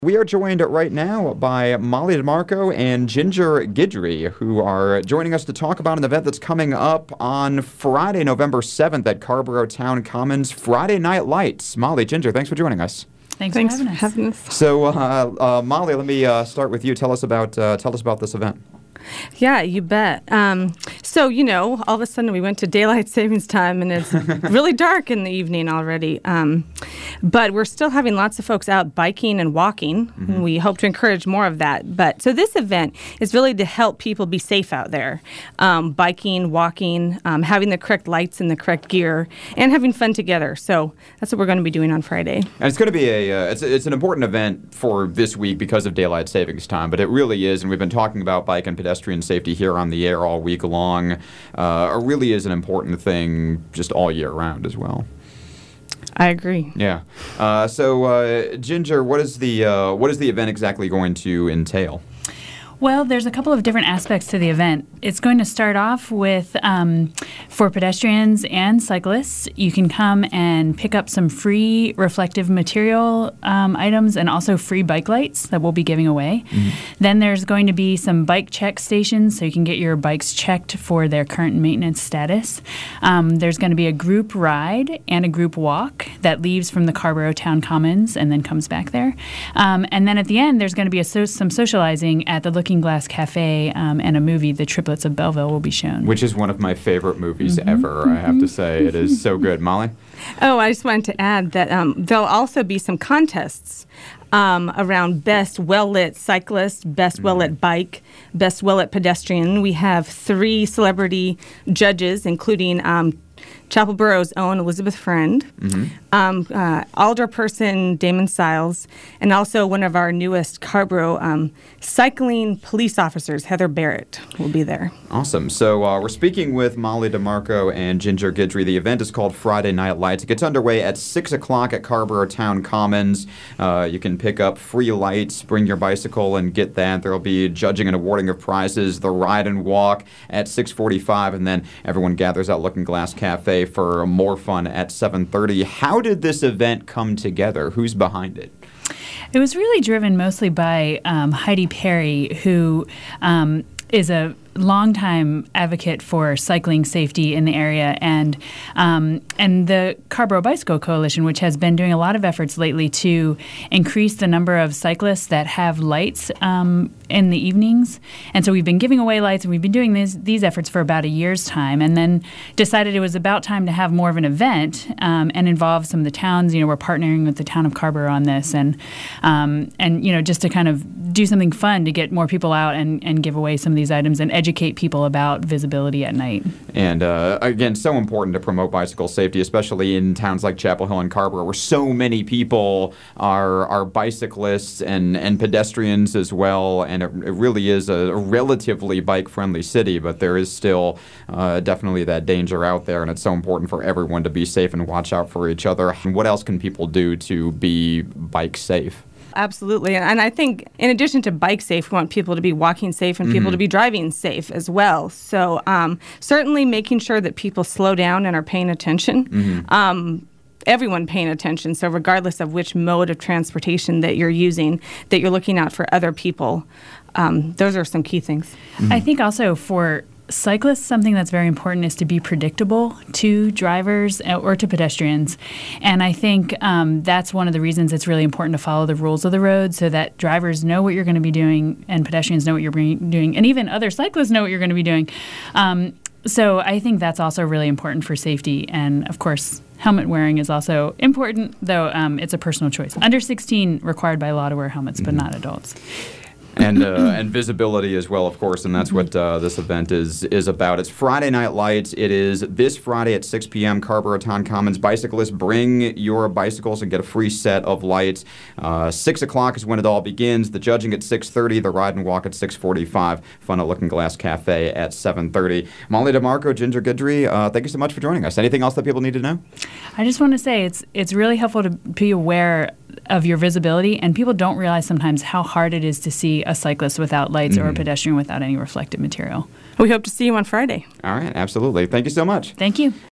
We are joined right now by Molly DeMarco and Ginger Guidry, who are joining us to talk about an event that's coming up on Friday, November 7th at Carrboro Town Commons, Friday Night Lights. Molly, Ginger, thanks for joining us. Thanks for having us. So, Molly, let me start with you. Tell us about this event. Yeah, you bet. So, all of a sudden we went to daylight savings time and it's really dark in the evening already. But we're still having lots of folks out biking and walking. Mm-hmm. And we hope to encourage more of that. So this event is really to help people be safe out there. Biking, walking, having the correct lights and the correct gear, and having fun together. So that's what we're going to be doing on Friday. And it's going to be it's an important event for this week because of daylight savings time, but it really is, and we've been talking about bike and pedestrian safety here on the air all week long. It really is an important thing just all year round as well. I agree. Yeah. So, Ginger, what is the event exactly going to entail? Well, there's a couple of different aspects to the event. It's going to start off with, for pedestrians and cyclists, you can come and pick up some free reflective material items and also free bike lights that we'll be giving away. Mm-hmm. Then there's going to be some bike check stations so you can get your bikes checked for their current maintenance status. There's going to be a group ride and a group walk that leaves from the Carrboro Town Commons and then comes back there. And then at the end, there's going to be some socializing at the Looking Glass Cafe, and a movie, The Triplets of Belleville, will be shown. Which is one of my favorite movies ever, I have to say. It is so good. Molly? Oh, I just wanted to add that there'll also be some contests around best well-lit cyclist, best well-lit bike, best well-lit pedestrian. We have 3 celebrity judges, including Chapel Borough's own Elizabeth Friend, alderperson Damon Siles, and also one of our newest Carrboro cycling police officers, Heather Barrett, will be there. Awesome. So we're speaking with Molly DeMarco and Ginger Guidry. The event is called Friday Night Lights. It gets underway at 6 o'clock at Carrboro Town Commons. You can pick up free lights, bring your bicycle, and get that. There will be judging and awarding of prizes, the ride and walk at 6:45, and then everyone gathers at Looking Glass Cafe for more fun at 7:30. How did this event come together? Who's behind it? It was really driven mostly by Heidi Perry, who is a longtime advocate for cycling safety in the area, and the Carrboro Bicycle Coalition, which has been doing a lot of efforts lately to increase the number of cyclists that have lights in the evenings. And so we've been giving away lights, and we've been doing these efforts for about a year's time, and then decided it was about time to have more of an event and involve some of the towns. We're partnering with the town of Carrboro on this, and just to kind of do something fun to get more people out and give away some of these items and educate people about visibility at night. And again, so important to promote bicycle safety, especially in towns like Chapel Hill and Carrboro, where so many people are bicyclists and pedestrians as well. And it really is a relatively bike-friendly city, but there is still definitely that danger out there, and it's so important for everyone to be safe and watch out for each other. And what else can people do to be bike safe? Absolutely. And I think in addition to bike safe, we want people to be walking safe and people to be driving safe as well. So certainly making sure that people slow down and are paying attention. Everyone paying attention. So regardless of which mode of transportation that you're using, that you're looking out for other people. Those are some key things. I think also for cyclists, something that's very important is to be predictable to drivers or to pedestrians. And I think that's one of the reasons it's really important to follow the rules of the road so that drivers know what you're going to be doing and pedestrians know what you're doing, and even other cyclists know what you're going to be doing. So I think that's also really important for safety. And, of course, helmet wearing is also important, though it's a personal choice. Under 16 required by law to wear helmets, but not adults. And visibility as well, of course, and that's what this event is about. It's Friday Night Lights. It is this Friday at 6 p.m., Carrboro Town Commons. Bicyclists, bring your bicycles and get a free set of lights. 6 o'clock is when it all begins. The judging at 6:30, the ride and walk at 6:45. Fun at Looking Glass Cafe at 7:30. Molly DeMarco, Ginger Guidry, thank you so much for joining us. Anything else that people need to know? I just want to say it's really helpful to be aware of your visibility, and people don't realize sometimes how hard it is to see a cyclist without lights or a pedestrian without any reflective material. We hope to see you on Friday. All right, absolutely. Thank you so much. Thank you.